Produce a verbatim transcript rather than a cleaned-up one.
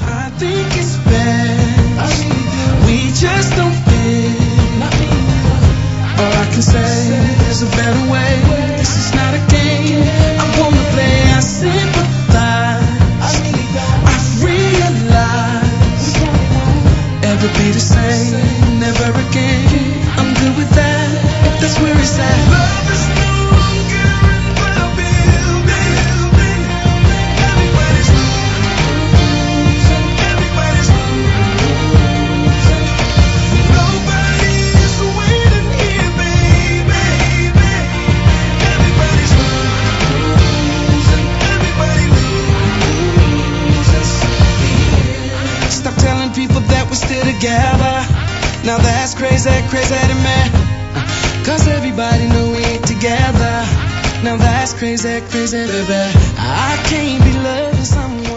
I think it's bad. I really do. We just don't fit. Not me neither. All I can say, there's a better way. This is not a game I wanna play. I sympathize. I really don't. I realize We won't. ever be the same, never again. I'm good with that, if that's where it's at. Love is no longer in the building. Everybody's losing, everybody's losing. Nobody's winning here, baby. Everybody's losing, everybody loses. Stop telling people that we're still together. Now that's crazy, crazy to me. Cause everybody know we ain't together. Now that's crazy, crazy, baby. I can't be loving someone